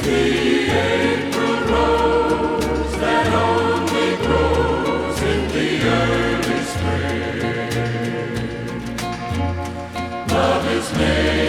The April rose that only grows in the early spring. Love is made.